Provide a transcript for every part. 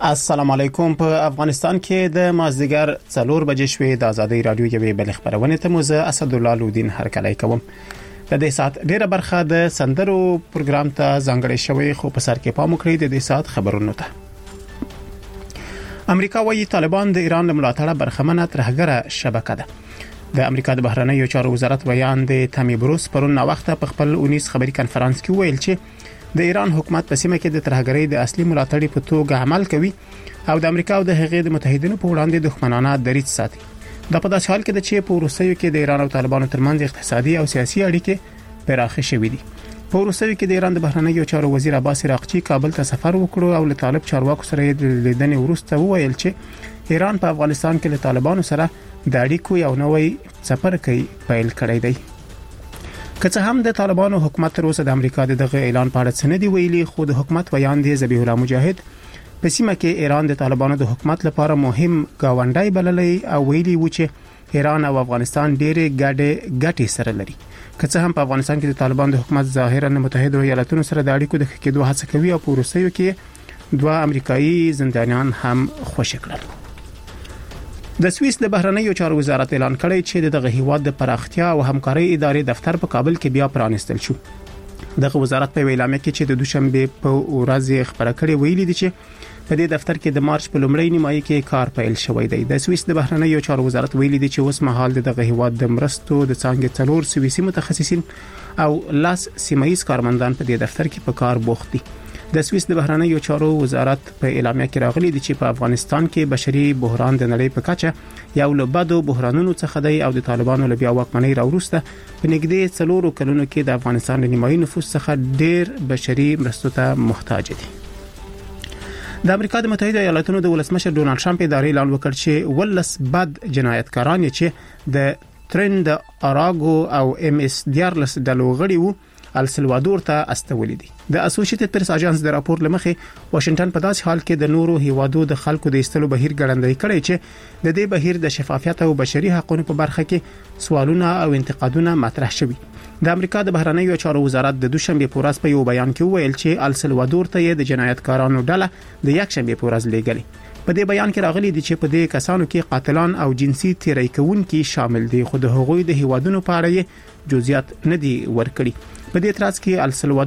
السلام علیکم. په افغانستان کې د مازدیګر 4 بجې شوې د ازادي رادیو یوې بل خبرونه ته موزه اسد الله لودین هرکلی کوم. د دې سات ډیره برخه د سندرو پروګرام ته ځانګړې شوې، خو په سر کې پام وکړئ د دې سات خبرونو ته. امریکا وايي طالبان د ایران ملاتړه برخمنه ترهګره شبکه ده. د امریکا د بهرنیو چارو وزارت بیان د تامی بروس پرون وخت په خپل 19 خبري کانفرنس کې ویل چې د ایران حکومت په سیمه کې د ترهګرۍ د اصلي ملاتړي په توګه عمل کوي او د امریکا او د هغې د متحدینو په وړاندې دښمنانه دریځ ساتي. دا په داسې حال کې ده چې په روسیې کې د ایران او طالبانو ترمنځ اقتصادي او سیاسي اړیکې پراخې شوې دي. په روسیې کې د ایران د بهرنیو چارو وزیر عباس عراقچي کابل ته سفر وکړ او له طالب چارواکو سره د لیدنې وروسته وویل چې ایران په افغانستان کې له طالبانو سره د اړیکو یو نوې څپرکی پیل کړی دی. که څه هم د طالبانو حکومت تر اوسه د امریکا دغه اعلان په اړه څه نه دی ویلي، خو د حکومت بیان دی ذبیح الله مجاهد په سیمه کې ایران د طالبانو د حکومت لپاره مهم گاونډی بللی او ویلي و چې ایران او افغانستان ډېرې ګټې سره لري. که څه هم په افغانستان کې د طالبانو د حکومت ظاهرا متحده ایالاتونو سره د اړیکو د ښه کېدو هڅه کوي او په روسیې کې 2 امریکایي زندانیان هم خوشی کړل. د سویس د بهرنیو چارو وزارت اعلان کړی چې دغه هیواد د پراختیا او همکارۍ ادارې دفتر په کابل کې بیا پرانستل شو. دغه وزارت په ویلامه کې چې د دوشنبه په ورځ خبره کړې ویلي دي چې په دې دفتر کې د مارچ په لومړۍ نیمایي کې کار پیل شوی دی. د سویس د بهرنیو چارو وزارت ویلي دي چې اوس مهال دغه هیواد د مرستو د څنګه 4 سویسي متخصصین او لاس سیمایي کارمندان په دې دفتر کې په کار بوخت دي. د سویس د بهرنیو چارو وزارت په اعلامیه کې راغلي دي چې په افغانستان کې بشري بحران د نړۍ په کچه یو له بدو بحرانونو څخه دی او د طالبانو له بیا واکمنۍ راوروسته په نږدې 4 کلونو کې د افغانستان د نیمایي نفوس څخه ډېر بشري مرستو ته محتاج دي. د امریکا د متحده ایالاتونو د ولسمشر ډونالد ټرمپ ادارې اعلان وکړ چې ولس بد جنایتکاران چې د ترند اراګو او ام اس دیارلس د لوغړی وو السلوادور ته استولې دي. د اسوسییټډ پریس اژانس د راپور لمخې واشنگټن په داسې حال کې د نورو هیوادو د خلکو د استلو بهیر ګړندۍ کړي چې د دې بهیر د شفافیت او بشري حقوقو په برخه کې سوالونه او انتقادونه مطرح شوي. د امریکا د بهرنیو چارو وزارت د دوشنبه په ورځ په یو بیان کې ویل چې السلوادور ته د جنایتکارانو ډله د یکشنبه په ورځ لېږلې. په دې بیان کې راغلي دي چې په دې کسانو کې قاتلان او جنسي تیری کوونکي شامل دي، خو د هغوی د هیوادونو په اړه جزئیات نه دي ورکړي. په دې ترڅ کې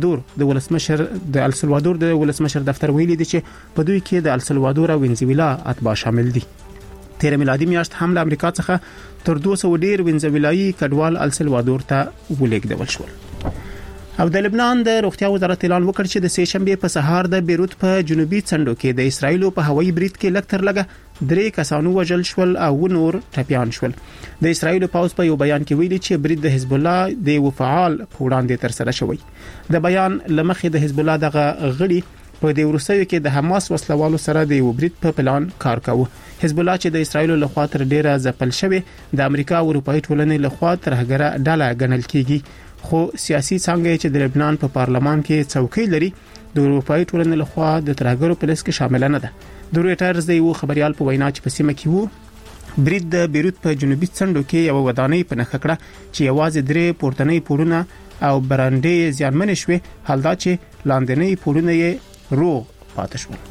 السلوادور د ولسمشر دفتر ویلي دي چې په دوی کې د السلوادور او وینزویلا اتباع شامل دي. تیر میلادي میاشت هم له امریکا څخه تر 200 ډیر وینزویلایي کډوال السلوادور ته ولېږدول شول. او د لبنان د روغتیا وزارت اعلان وکړ چې د سه شنبه په سهار د بیروت په جنوبي څنډو کې د اسرایل په هوایي برید کې لکتر لګه 3 کسانو وژل شول او نور ټپيان شول. د اسرایل پاوز په یو بیان کې ویلي چې برید د حزب الله د یو فعال وړاندې تر سره شوی. د بیان لمخې د حزب الله دغه غړي په د روسیې کې د حماس وسلوالو سره د یو برید په پلان کار کاوه. حزب الله چې د اسرایل له خوا تر ډیره ځپل شوی د امریکا او اروپאי ټولنې له خوا ترهګره ډله ګڼل کیږي، خو سیاسي څنګه چې د لبنان په پارلمان کې څوکۍ لري د اروپאי ټولنې له خوا د ترهګرو په لیست کې شامل نه ده. د رويټرز د یو خبريال په وینا چې په سیمه کې وو برید د بیروت په جنوبي څنډو کې یو ودانۍ په نښه کړه چې یوازې 3 پورتنۍ پورونه او برانډې زیانمن شوي، حال دا چې لاندنۍ پورونه یې روغ پاتې شول.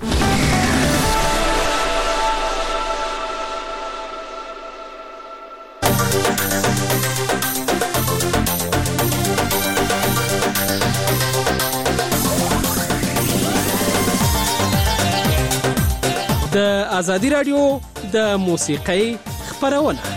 د ازادي رادیو د موسیقۍ خبرونه.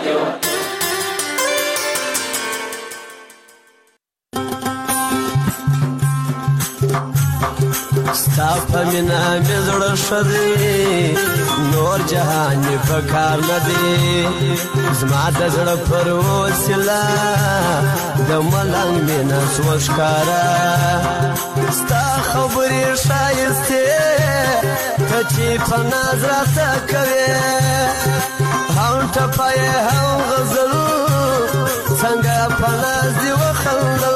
ستا په مینا مې زړه ښه دی نور جهان مې په کار نه دی زما د زړه پر وسیله د ملنګ مینه سوه ښکاره ستا خبرې ښایستې ته چې په ناز راته کوې هم ټپه یې هم غزل څنګه په ناز دې وخندل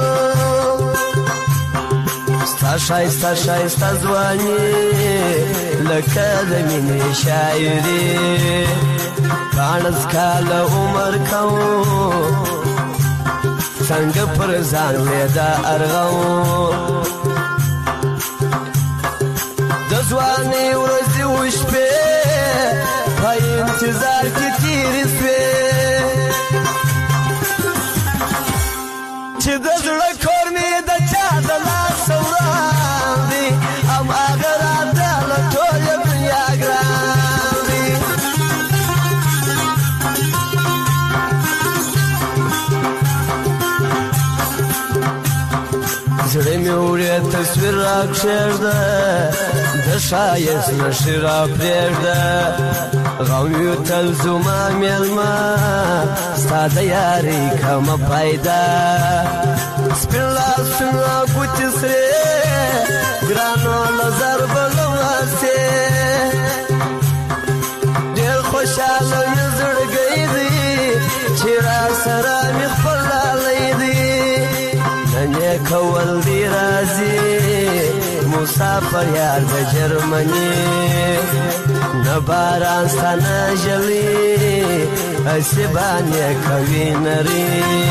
ستا ښایسته ښایسته ځواني لکه د مینې شاعري پاڼس کاله عمر کوم څنګه پر ځان وې دا ارغوم د ځوانۍ ورځې وشپې په انتظار کې تېرې سوې چې د زړه کور مې د چا د لاسه وړاندې هماغه راته له ټولې دنیا ګران دی زړه مې وړې تصویر راکښېږده د ښایست نښې راپرېږده غم یو تل زما مېلمه ستا د یارۍ کمه پیدا سپین لاسونه ګوتې سرې ګرانو نظر به له واسې ډېر خوشحاله مې زړګی دی چې را سره مې خپل لالی دی نن یې کول دی راځي مسافر یار د جرمني نه باران ستا نه ژلي هسې باندې کوي نري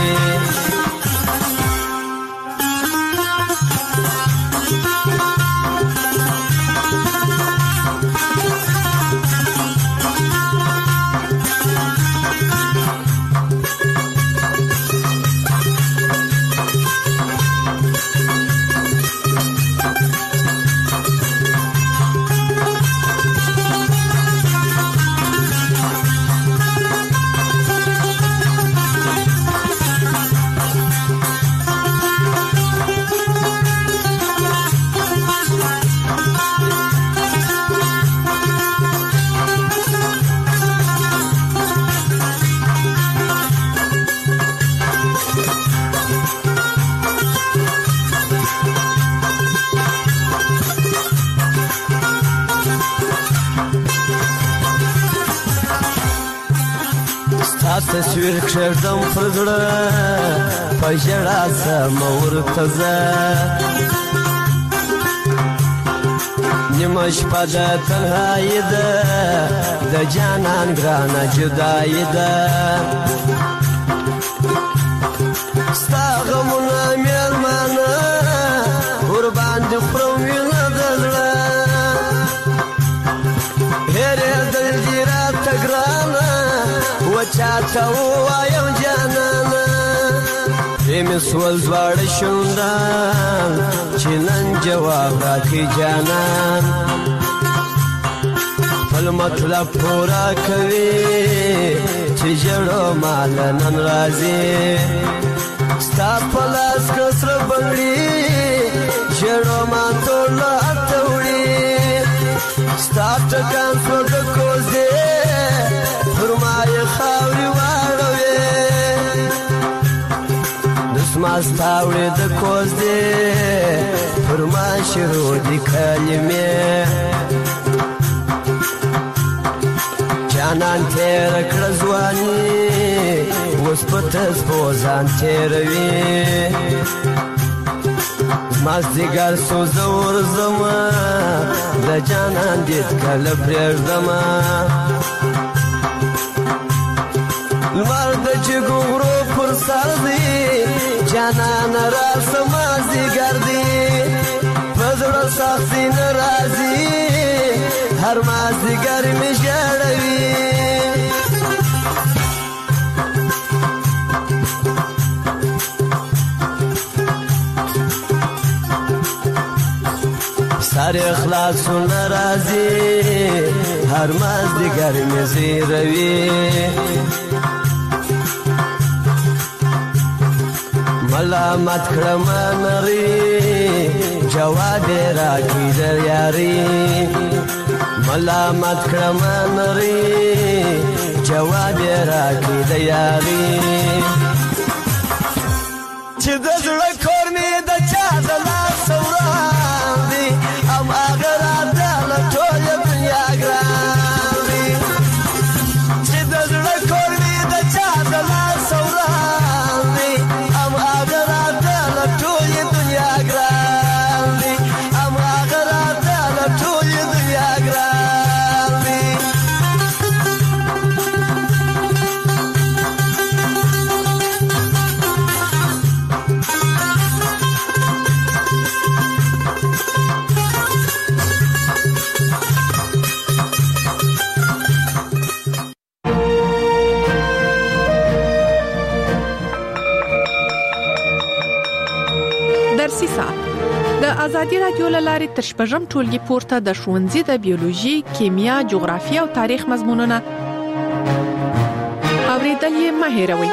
تصویر کښېږدم پر زړه په ژړا سمه ورته زه نیمه شپه د تنهایي ده د جانان ګرانه جدایي ده ستا غمونه مېلمانه ورباندې خورم وینه د زړه هېرېدل دي راته ګرانه وچاته ووایم جانانه پرې مې سول دواړه شونډان چې نن جواب راکړي جانان خپل مطلب پوره کوي چې ژړو ماله نن راځي ستا په لاس که سره بنګړي ژړو ما ټول هلته وړي ستا ټکان شو د کوزې پر ما یې خاورې واړوې دسما ستا وړې د کوزدې پر ما شروع دي کلمې جانان تېره کړه ځواني اوس په تسبو ځان تېروي مازدیګر سو زه ورځمه د جانان دید کله پرېږدمه لمر د جګو غرو پر سر دی جانان راسه مازدیګر دی په زړه سختي نه راځي هر مازدیګر مې ژړوي سر اخلاصونه راځي هر مازدیګر مې زیروي ملامت کړم نری جواب راکړي د یاري ملامت کړم نری جواب راکړي د یاري چې د زړه کور مې د چا د لاس وړاندې ام هغه راته له ټوله دنیا ګران دي چې د زړه کور مې د چا د لاس وړاندې ام هغه راته له ټوله دنیا ګران دي ام هغه راته له ټوله دنیا ګران دي درسي ساعت د ازادي رادیو لارې تر شپږم ټولګي پورته د ښوونځي د بیولوژي، کیمیا، جغرافیه او تاریخ مضمونونه اوریدل یې مه هېروئ.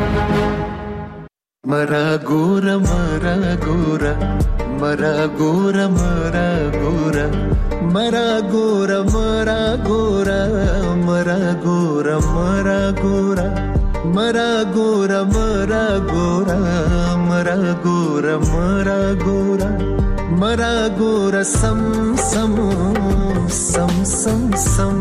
مرا ګوره مرا ګوره مرا ګوره مرا ګوره مرا ګوره مرا ګوره مرا ګوره مرا ګوره مرا ګوره مرا ګوره مرا ګوره مرا ګوره مرا ګوره سم سم سم سم سم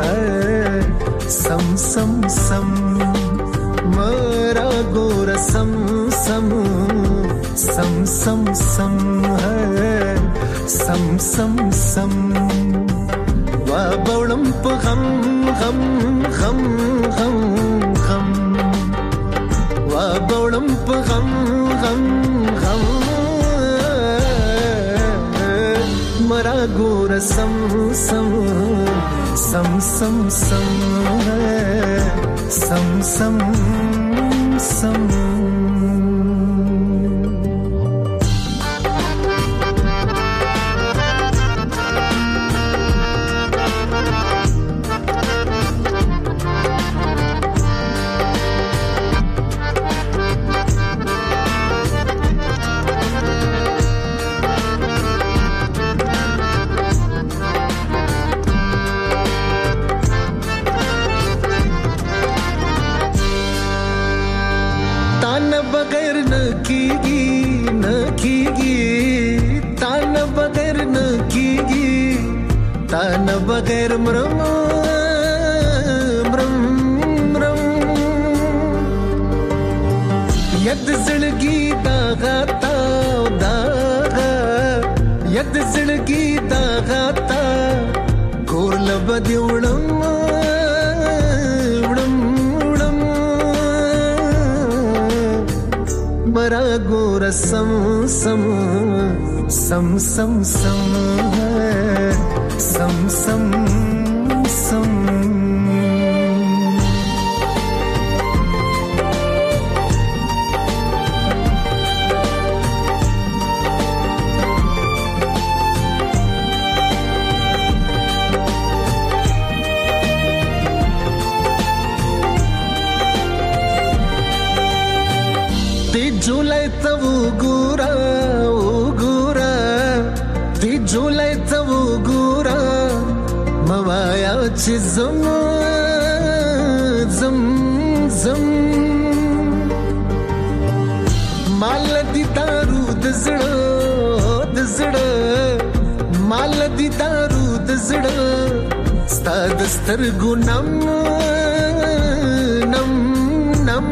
سم سم سم مرا ګوره سم سم سم سم سم سم سم سم وا بولم په غم غم غم غم غم وا بولم په غم غم غم مرا ګوره سم سم سم سم سم سم سم سم ताना बगैर मरम मरम मरम यद जिंदगी दागाता दागा यद जिंदगी दागाता गोर लबदी उड़म उड़म उड़म मरा गोर सम सम सम सम सम सम सम सम ते जुलाई तव गोरा ओ गोरा ते जुलाई तव गोरा मवाया ची zam zam zam mal di daru d zda mal di daru d zda sta dastar gunam nam nam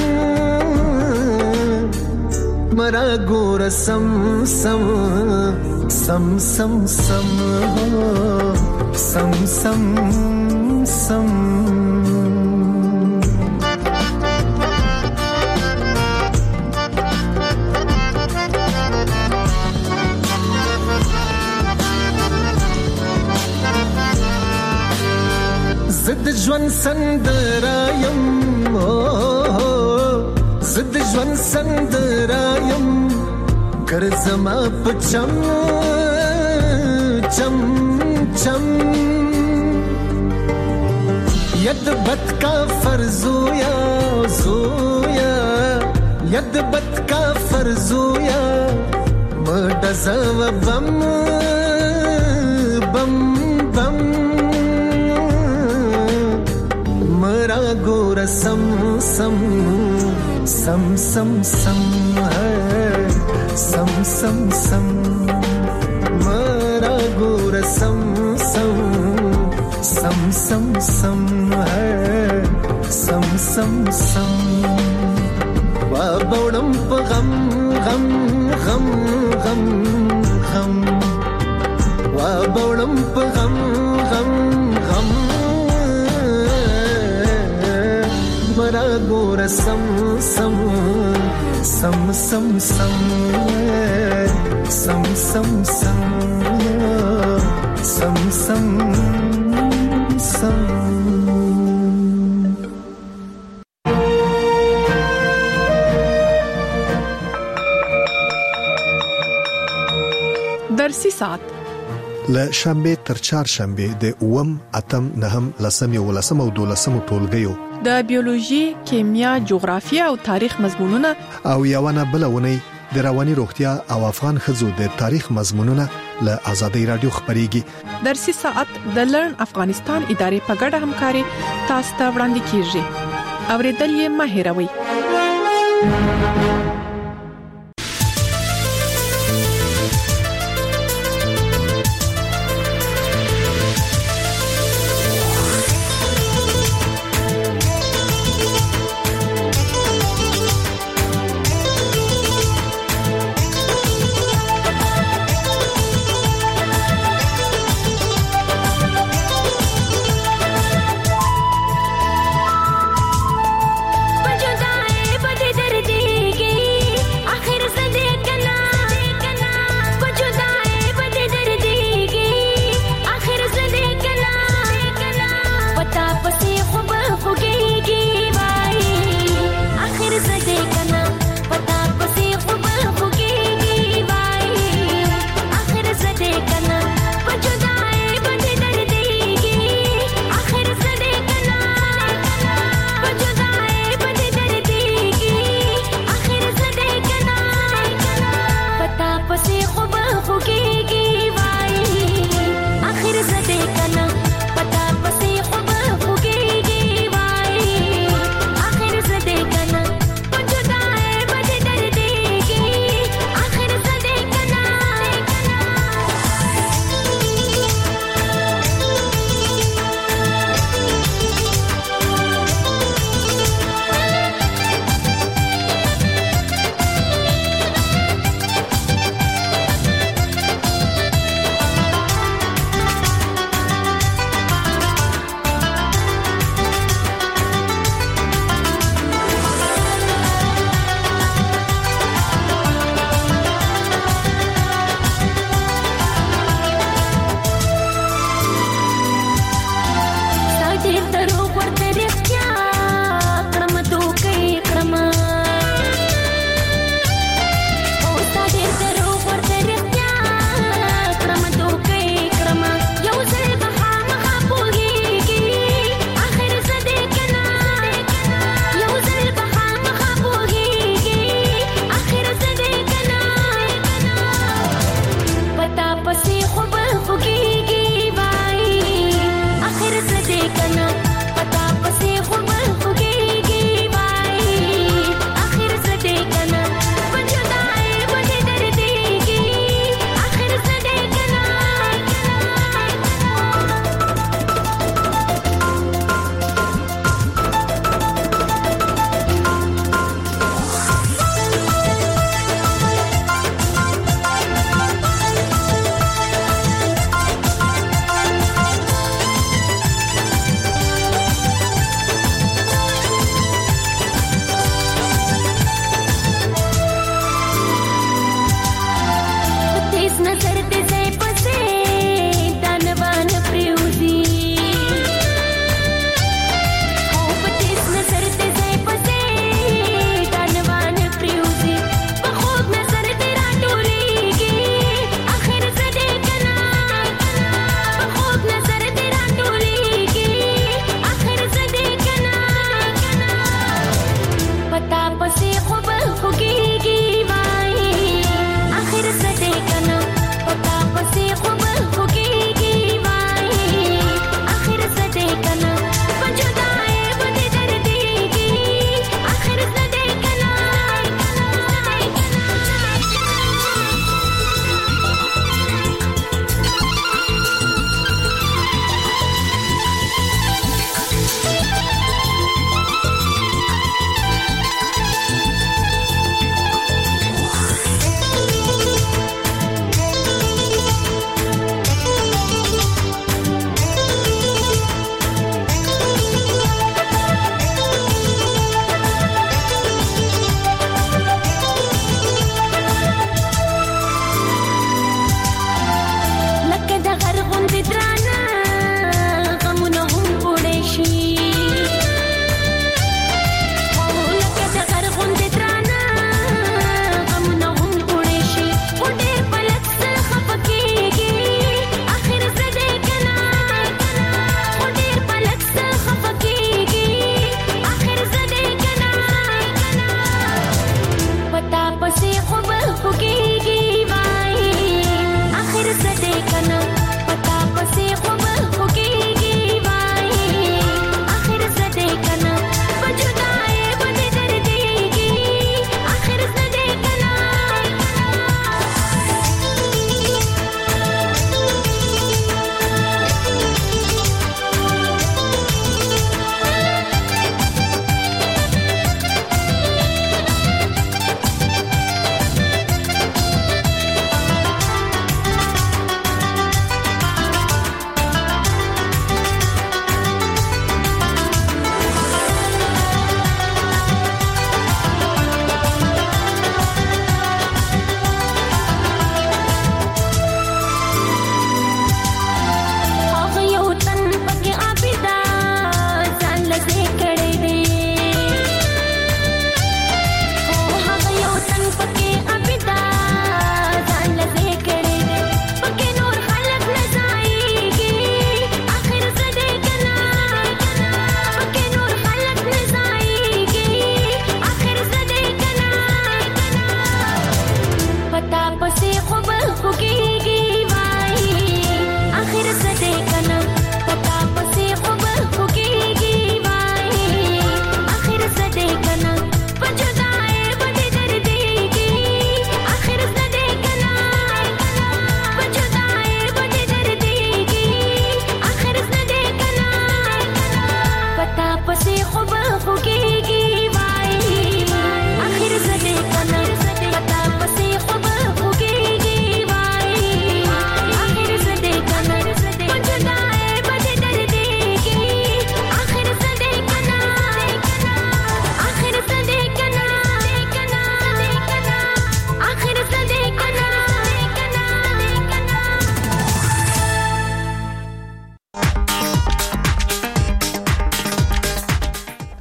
mara gora sam sam sam sam sam sam sam sam zid jwan sandarayam zid jwan sandarayam kar zama pacham cham cham yad bat ka farzoya zoya ید بد کا فرزویا مدزو بم بم بم مرا گور سم سم سم سم سم سم سم سم مرا گور سم سم سم سم سم سم سم سم وابوڑم پا غم غم غم غم غم وابوڑم پا غم غم غم مرا گور سم سم سم سم سم سم سم سم سم سم سم درسي ساعت له شنبه تر چهارشنبه د اوم اتم نهم لسم یو لسم او دولسم ټولګیو د بیولوژي، کیمیا، جغرافیه او تاریخ مضمونونه او یوونه بلونه د رواني روغتیا او افغان خزو د تاریخ مضمونونه له آزادۍ رادیو خبريږي. درسي ساعت د لرن افغانستان ادارې په ګډه همکاري تاسو ته وړاندې کیږي. اوریدل یې مه هېروئ. पजुदाए पति दर्दी के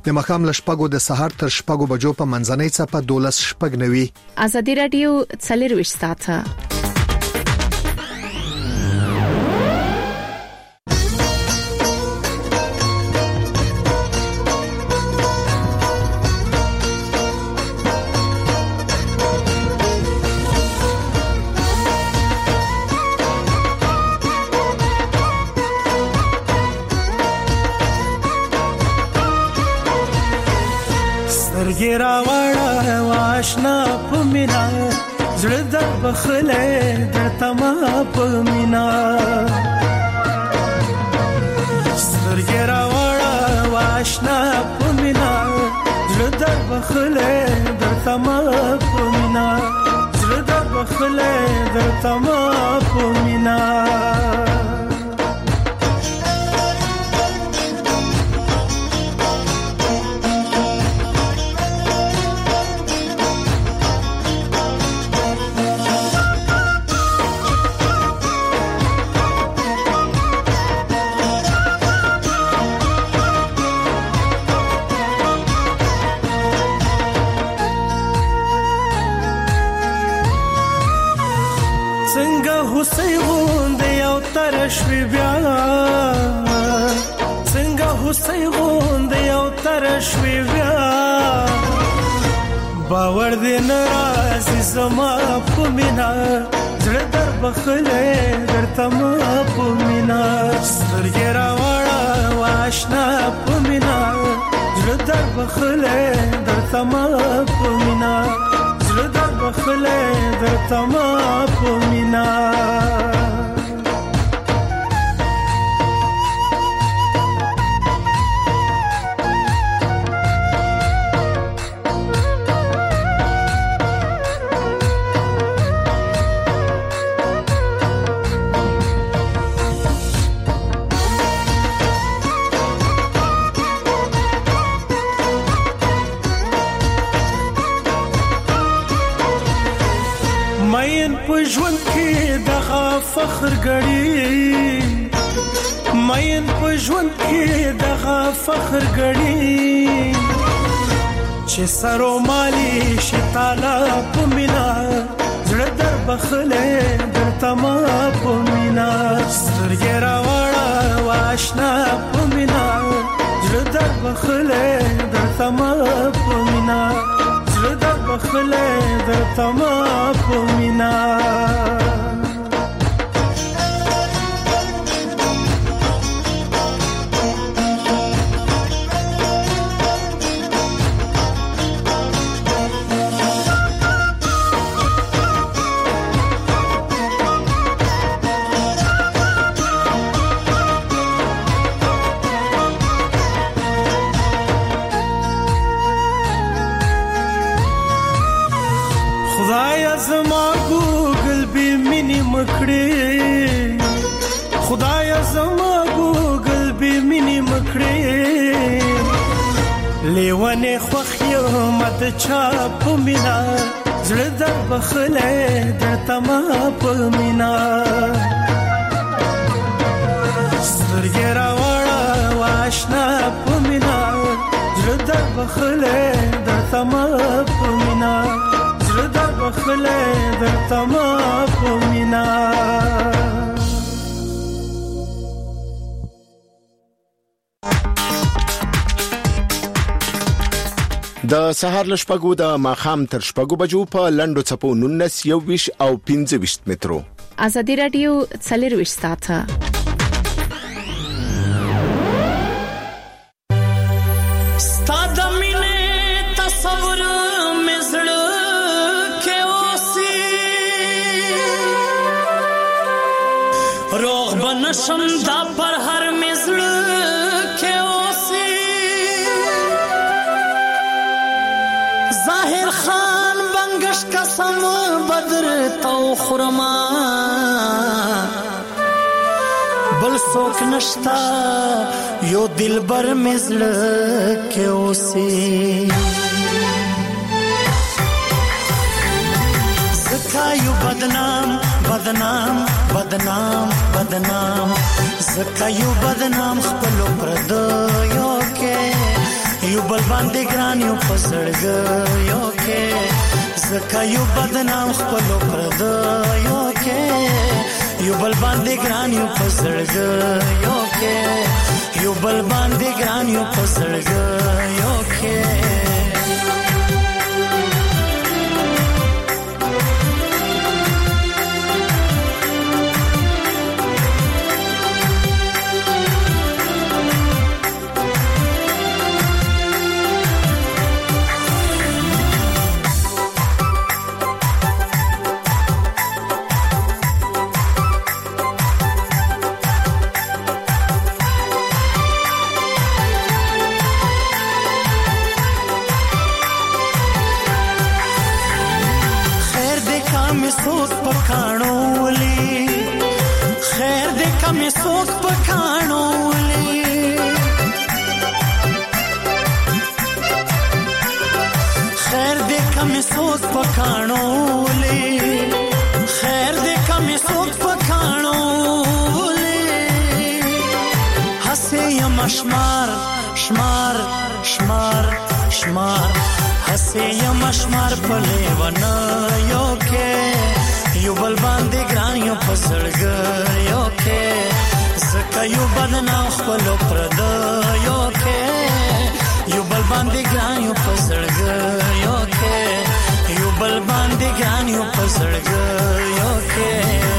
د مخام لشپګو د سهار تر شپګو بجو په منځنۍ صفه 12:09. ازادي رادیو 24 ساعته. ګیرا وړه واشنا پمینا زړه د بخله د تما پمینا ګیرا وړه واشنا پمینا زړه د بخله د تما پمینا زړه د بخله د تما پمینا شوی بیا څنګه هوسۍ غوند یو تر شوی بیا باور دې ناراضي زما پمینا زړه در بخله درته ما پمینا سترګې راوړه واشنا پمینا زړه در بخله درته ما پمینا زړه در بخله درته ما پمینا ژوند کې دغه فخر غړي مین په ژوند کې دغه فخر غړي چې سرو مالي شتاله پمینا زړه در بخله درته ما پمینا سترګې راوړه واشنا پمینا زړه در بخله درته ما پمینا زړه در بخله درته ما پمینا خدایا زما ګوګل به مینې مکړې لیوانه خوخیو مت چا پمینا زړه در بخله درته ما پمینا سترګې راوړه واشنا پمینا زړه در بخله درته ما پمینا زړه در بخله درته ما پمینا د سهار لشپګو د ماخام تر شپګو بجو په لندو چپو 19 21 او 25 مترو. ازادي رادیو 24 ساعته. ستاد مینه تصور مزړه کې اوسي روغ بنشم دا پر هر مزړه کې اوسي ظاهر خان بنگش قسم بدر تو خرما بل سوک نشتا یو دلبر مزل کې اوسي زکایو بدنام بدنام بدنام بدنام زکایو بدنام خپل پردو یو کې یو بل باندې ګران یو پسړګیو کې زکه یو بدنام خپل پردیو کې یو بل باندې ګران یو پسړګیو کې یو بل باندې ګران یو پسړګیو کې सोच पकाणोली खैर दे कमी सोच पकाणोली खैर दे कमी सोच पकाणोली खैर दे कमी सोच पकाणोली हसे यम शमार शमार शमार शमार हसे यम शमार पले वना यो के یو بل باندې ګران یو پسړګیو کې زکه یو بدنام خپل پردیو کې یو بل باندې ګران یو پسړګیو کې یو بل باندې ګران یو پسړګیو کې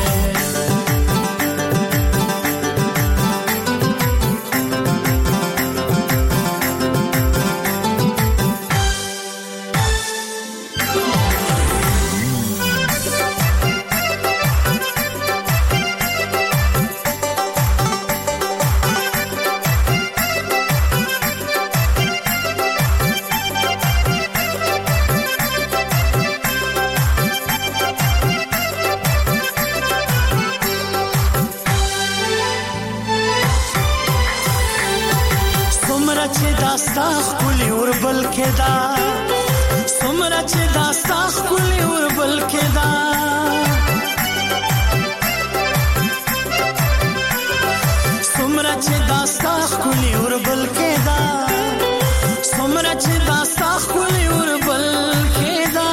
داستاخ کلی ور بل کدا سمرا چې داستاخ کلی ور بل کدا سمرا چې داستاخ کلی ور بل کدا سمرا چې داستاخ کلی ور بل کدا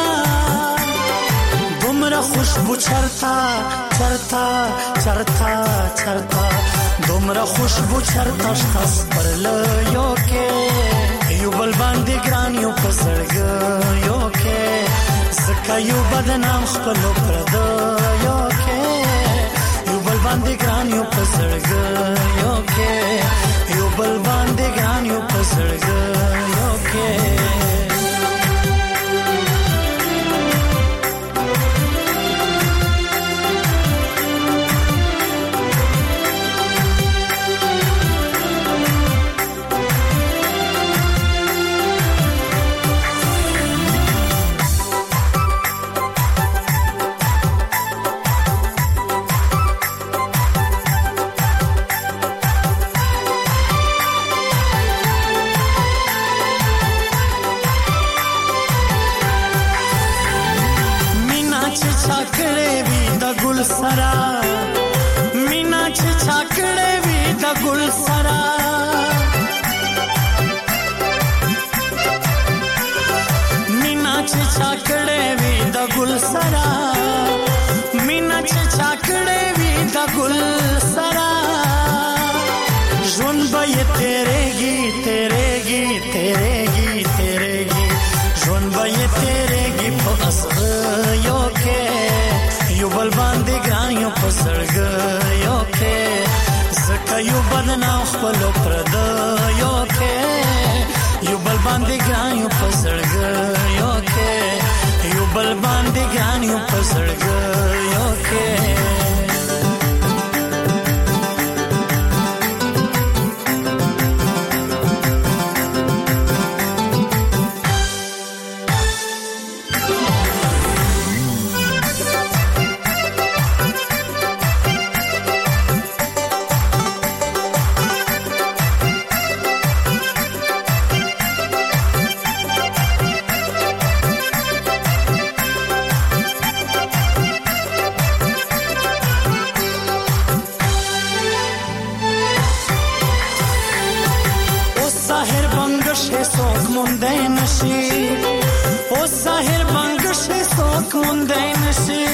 دومره خوشبو چرتا چرتا چرتا چرتا دومره خوشبو چرتا شتاس پر لیو کې یو بل باندې ګران یو پسړګیو کې زکه یو بدنام خپل پردیو کې یو بل باندې ګران یو پسړګیو کې یو بل باندې ګران یو پسړګیو کې सरा मीना छ छाकड़े वी द गुल सरा मीना छ छाकड़े वी द गुल सरा मीना छ छाकड़े वी द गुल सरा जुन बये तेरेगी तेरेगी तेरेगी तेरेगी जुन बये तेरेगी बस यो के یو بل باندې ګران یو پسړګیو کې زکه یو بدنام خپل پردیو کې یو بل باندې ګران یو پسړګیو کې یو بل باندې ګران یو پسړګیو کې نشي او ساحر بنگش څوک موندای نشي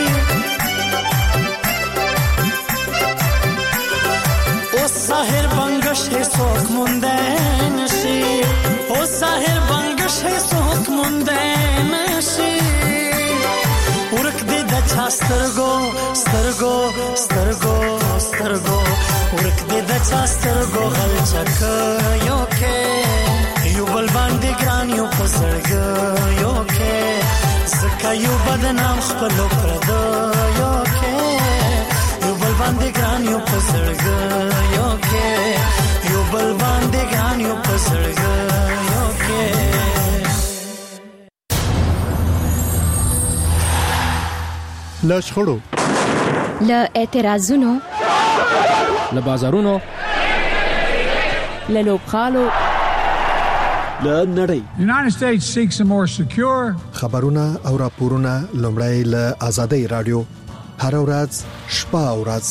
او ساحر بنگش څوک موندای نشي او ساحر بنگش څوک موندای نشي ورک دې د چا سترګو سترګو سترګو سترګو ورک دې د چا سترګو غل چک یو کې یو بل باندې ګران یو پسړګ یو کې زکه یو بدنام خپل پرد یو کې یو بل باندې ګران یو پسړګ یو کې یو بل باندې ګران یو پسړګ یو کې له شخړو له اعتراضونو له بازارونو له لوبخالو له نړۍ United States seeks a more secure خبرونه او راپورونه لومړی له آزادۍ رادیو هر ورځ شپه او ورځ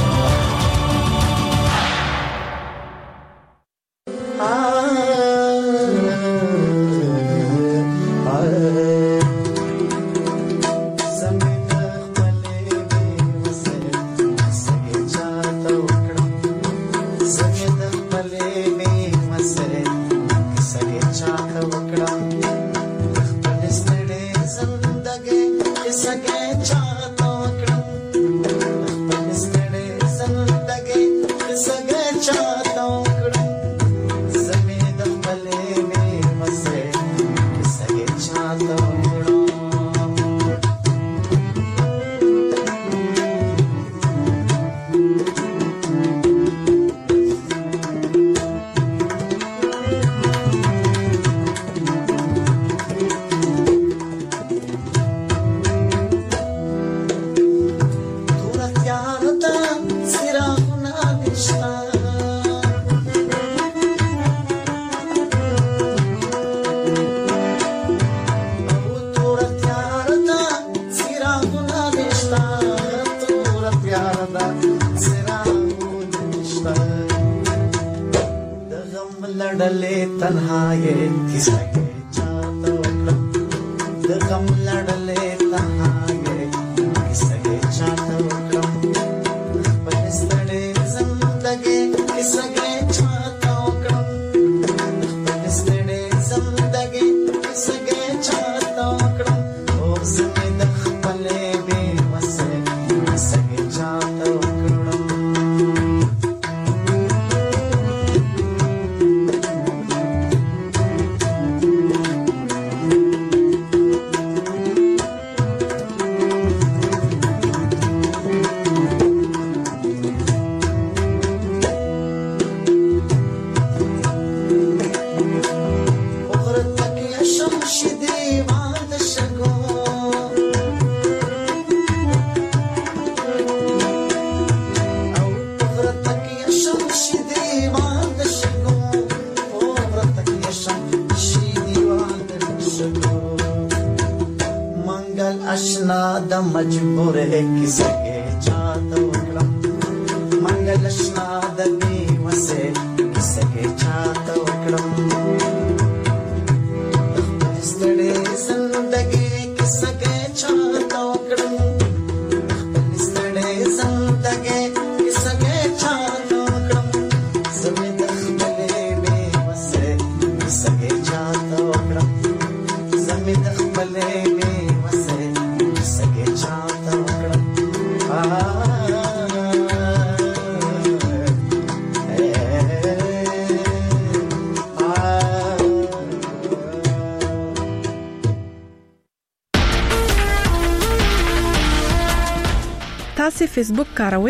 تاسو فیسبوک کاروئ؟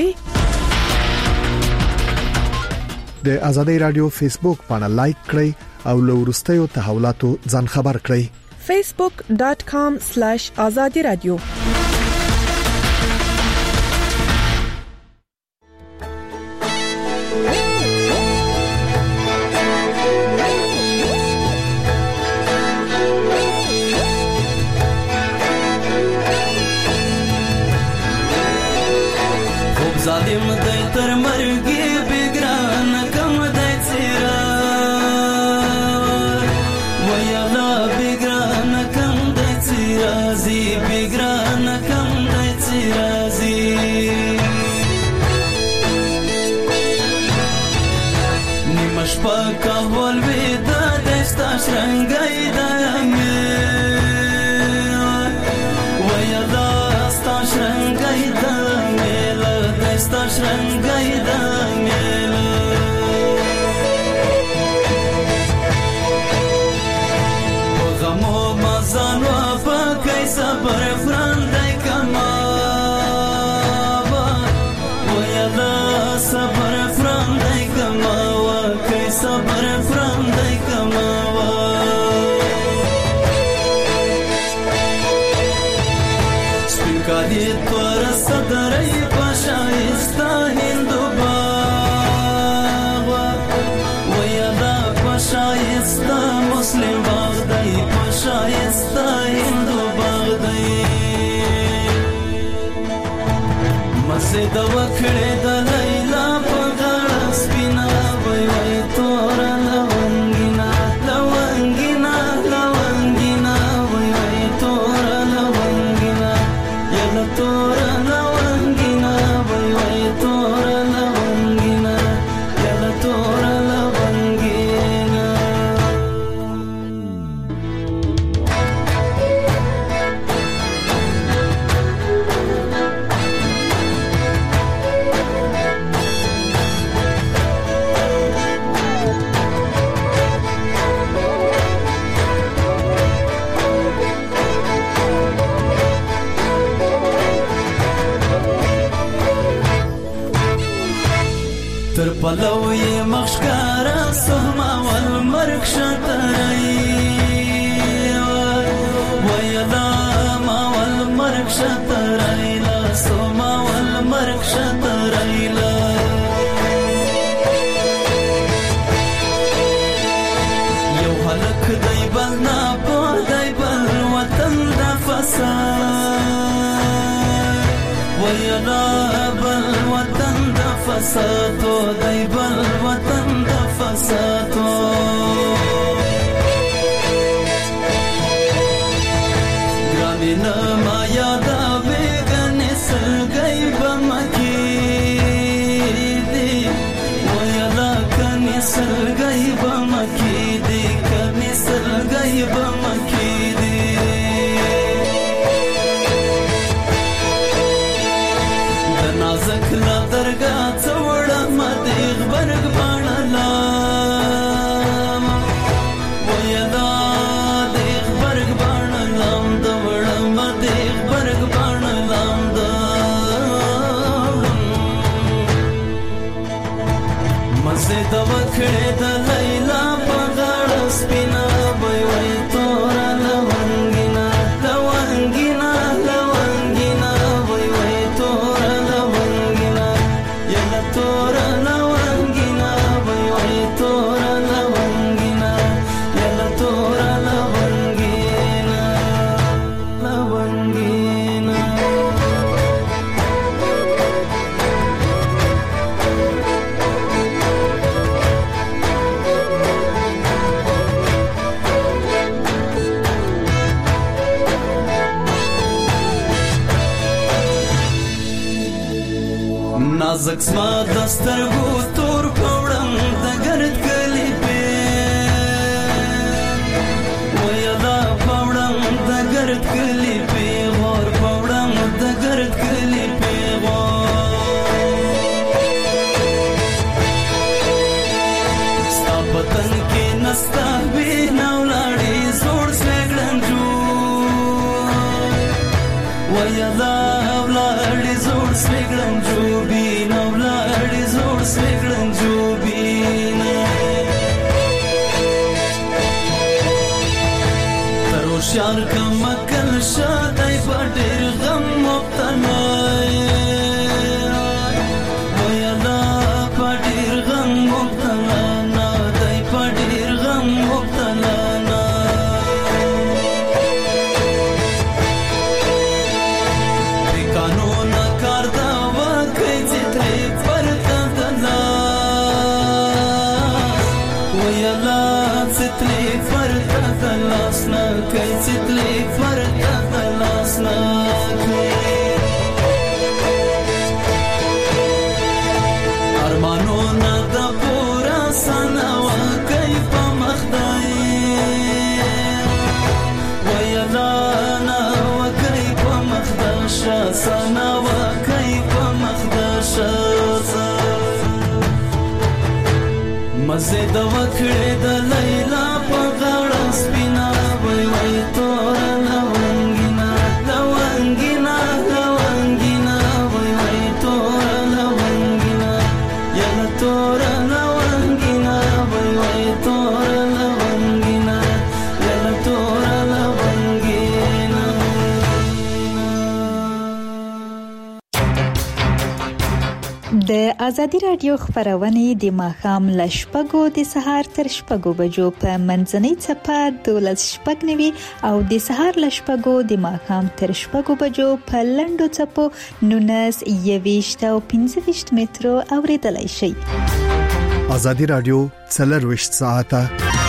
د آزادۍ رادیو فیسبوک باندې لایک کړئ او له وروستیو تحولاتو ځان خبر کړئ. facebook.com/azadiradio ظالم دای تر مرګي بګران کم دای چیرې ویا ویلا بګران کم د رازي بګران کم د رازي نیمش پاکا ول ودا دستا شرنګای دمه ویلا ستا شرنګای دمه دستا شرنګای دمه صبر فرندای کما ویلا صبر فرندای کما وکي صبر فرندای کما سپینکادی تور صدرای پشایستا هندو باغ ویلا پشایستا مسلم باغ دای پشایستا هندو مزه د وکړې د لیلا په غاړه سپینا وای تور لونګینا لونګینا لونګینا وای تور لونګینا یلا تور لونګینا وای تور لونګینا یلا تور لونګینا تر پلوی مخشکارا سهما والمرک شترئی ویلا ما والمرک شترئی لا سهما والمرک شترئی لا یو حلق دی بل ناپو دی بل وطن دا فساد ویلا بل وطن دا فسادو دی بل وطن دا فسادو گرانی نما یادا بیگنی سرگئی بمکی دی ویلا کنی سرگئی بمکی دی کنی سرگئی بمکی دی نازک لا درگا څوړه مدیغ برګ باڼلا ویدا دیغ برګ باڼلام دوړه مدیغ برګ باڼلام د مزه د وکړې د لیلا په غاړه سپینا وای تور لونګینا لونګینا لونګینا وای تور تور لونګینا وای تور لونګینا یلا تور لونګینا لونګینا نازک سما دسترګو تور پوړم د ګرد کلی په ویلا پوړم د ګرد کلی په غور پوړم د ګرد کلی په ستا پتن کې نستا به نولاړي زوړ سګړنجو ویلا ولاړي زوړ سګړنجو شار کم کل شادای پټیر غم مبتلا ویلا پټیر غم مبتلا نا دای پټیر غم مبتلا نا د قانون کار دا وکړي چې ترې پرتا دلا ویلا چې ترې پرتا دلا لاسنا کوي څتلې پرته د لاسنا کوي ارمانونه د پورا سنوا کوي په مخدای ویلانا وکړي په مخداشه سنوا کوي په مخداشه مزه د وکړې د لیلا په غاړه سپینا وای وای تور لونګینا لونګینا لونګینا وای وای تور لونګینا یا تور لونګینا وای وای تور لونګینا یا تور لونګینا د ازادي رادیو خبرونه د ماښام ل شپږو د سهار تر شپږو بجو په منځنۍ چپه 12:09 او د سهار ل شپږو د ماښام تر شپږو بجو په لنډو چپو 19 او 15 مترو اوریدلای شئ. ازادي رادیو 24 ساعته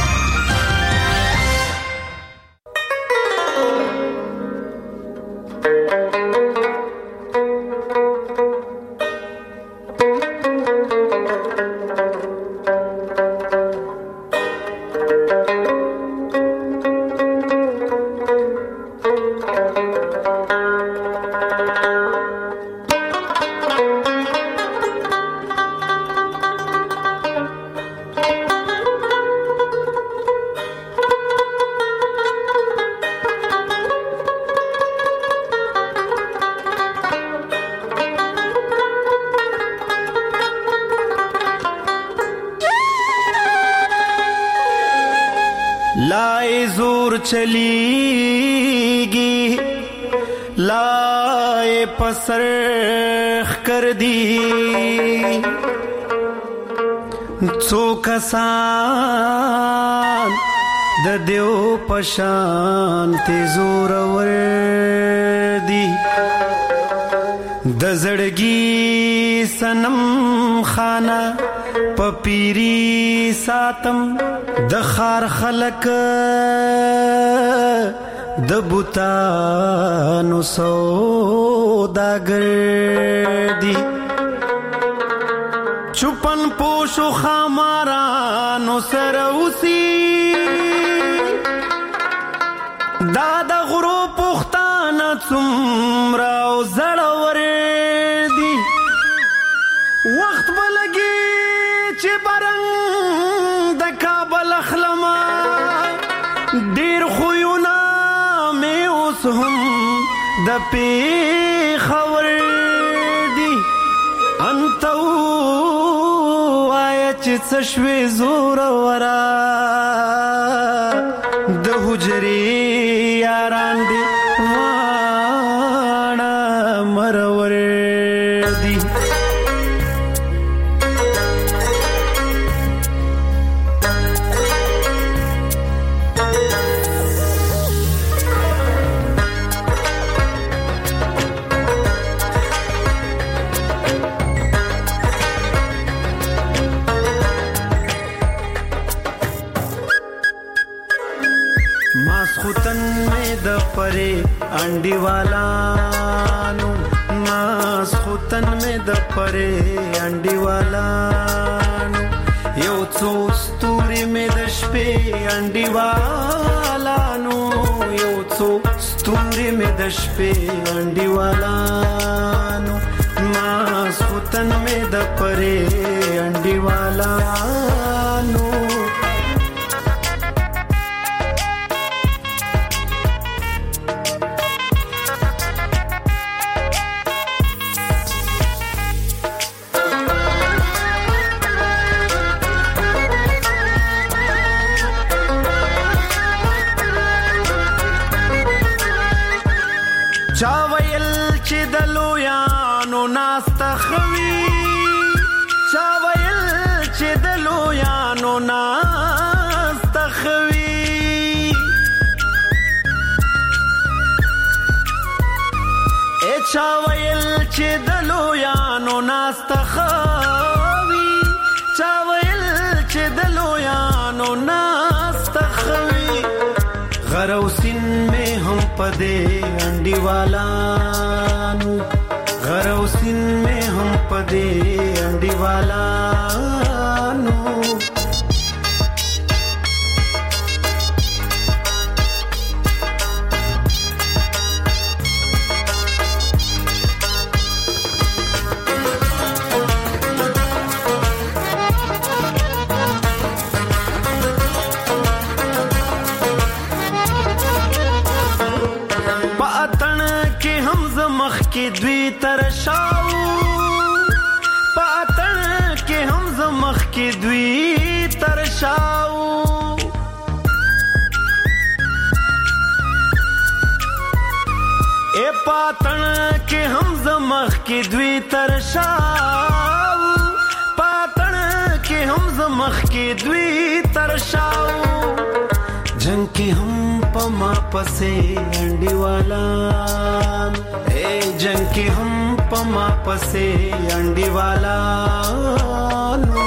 لائے زور چلیگی لائے پسرخ کر دی څو کسان د دیو پشان ته زور ور دی د زړګي سنم خانه پپیری ساتم د خار خلق د بوتانو سوداګر دی چوپن پوشو خامارانو سروسی دا د غرو پختانه څومره او زړور دی وخت بلګي چې برنګ د کابل اخلما ډیر خوونه مې اوس هم د پیښور دی انت وای چې څه شوي زور ورا د حجرې یاران دی واړه مرور دی ماسختن میں د پرے انڈی والانو ماسختن میں د پرے انڈی والانو یو څو ستوري میں د شپې انڈی والانو یو څو ستوري میں د شپې انڈی والانو ماسختن میں د پرے انڈی والانو چاویل چې دلو یانو ناستخوي چاویل چې دلو یانو ناستخوي چاویل چې دلو یانو ناستخوي چاویل چې دلو یانو ناستخوي غروسین میں ہم پدے انڈیوالانو غروسین میں ہم پدے انڈیوالانو دوی ترشاو پاتن کې هم زمخ کې دوی ترشاو اے پاتن کې هم زمخ کې دوی ترشاو پاتن کې هم زمخ کې دوی ترشاو جنگ کې هم پما پسې انډیوالان جنگ کی ہم پما پسے انڈیوالانو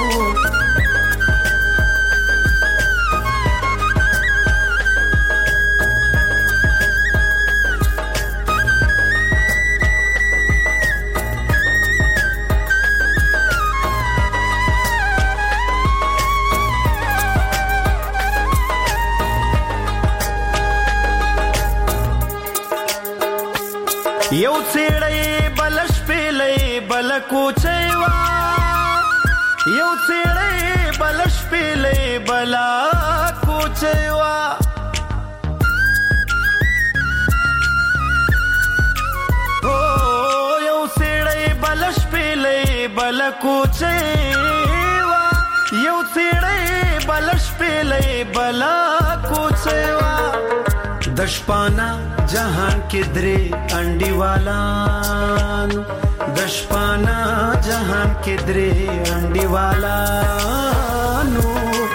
یو څېړې بلش پیلې بل کوچېوا یو څېړې بلش پیلې بل کوچېوا او یو څېړې بلش پیلې بل کوچېوا یو څېړې بلش پیلې بل کوچېوا دشپانا جہان کے درے انڈیوالان دشپانا جہان کے درے انڈیوالانو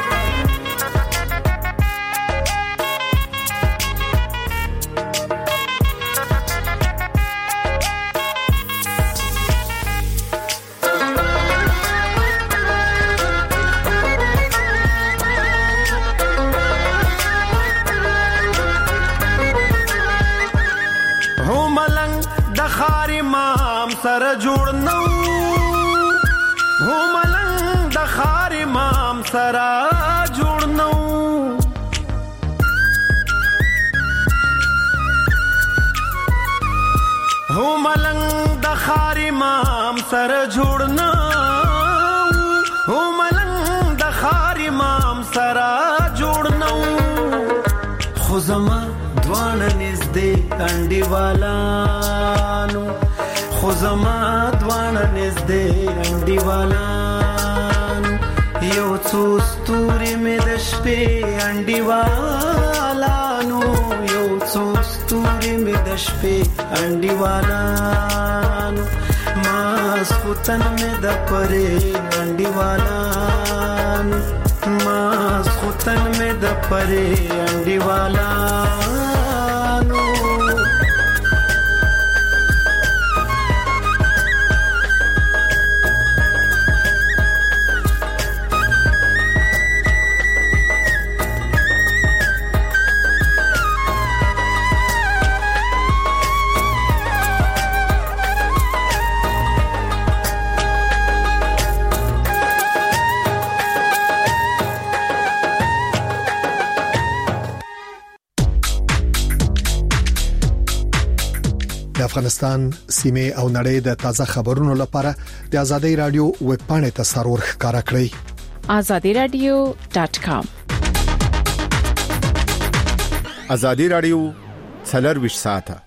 سر جوړ نو هو ملنګ د خار امام سره جوړ نو هو ملنګ د خار امام سره جوړ نو هو ملنګ د خار امام سره جوړ نو خو زما دوانه نږدې انډیوالانو خو زما دوانه نږدې انډیوالانو یو څو ستوري مې د شپې انډیوالانو یو څو ستوري مې د شپې انډیوالانو ماسخوتن مې د پرې انډیوالانو ماسخوتن مې د پرې انډیوالانو افغانستان سیمه او نړۍ د تازه خبرونو لپاره د آزادۍ رادیو ویب پاڼې ته سرور ښکارا کړئ azadiradio.com آزادۍ رادیو 24 ساعته